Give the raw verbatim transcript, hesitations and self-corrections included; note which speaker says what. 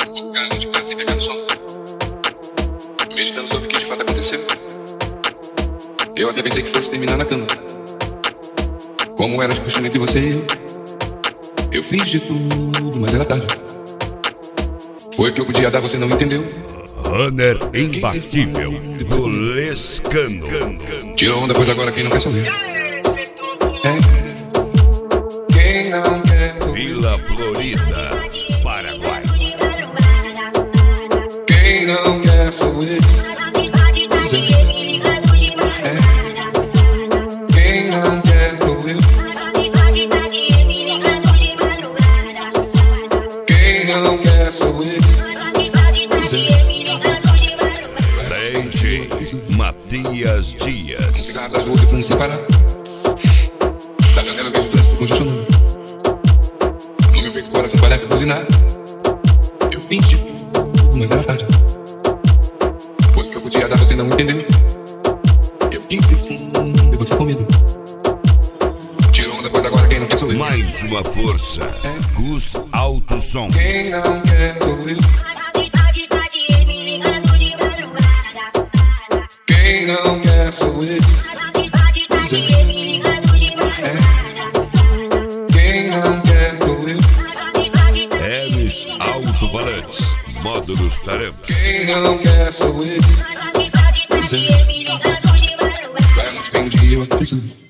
Speaker 1: Ficando de casa sem pegar no som, meditando sobre o que de fato aconteceu. Eu até pensei que fosse terminar na cama, como era de costume entre você e eu. Eu fiz de tudo, mas era tarde. Foi o que eu podia dar, você não entendeu.
Speaker 2: Runner imbatível do Lescano.
Speaker 1: Tirou onda, pois agora quem não quer sorrir. É. Quem não quer sorrir.
Speaker 2: Vila Florida, Paraguai.
Speaker 1: Quem não quer sorrir. É. Quem não quer sorrir. Quem não quer sorrir.
Speaker 2: D J Matias Dias.
Speaker 1: Cigarro das ruas e fumo sem parar. Da janela vejo o trânsito congestionando. No meu peito o coração parece buzinar. Eu fiz de tudo, mas era tarde. Foi o que eu podia dar, você não entendeu. Eu quis ir fundo e você com medo. Tirou onda, pois agora quem não quer sorrir.
Speaker 2: Mais uma força. Gus Alto Som.
Speaker 1: Quem não quer sorrir. Quem não quer sorrir. É. Quem não quer sorrir.
Speaker 2: Hermes Alto-Falantes. Módulos Tarefa.
Speaker 1: Quem não quer sorrir. Vai muito bem um dia eu tô pensando.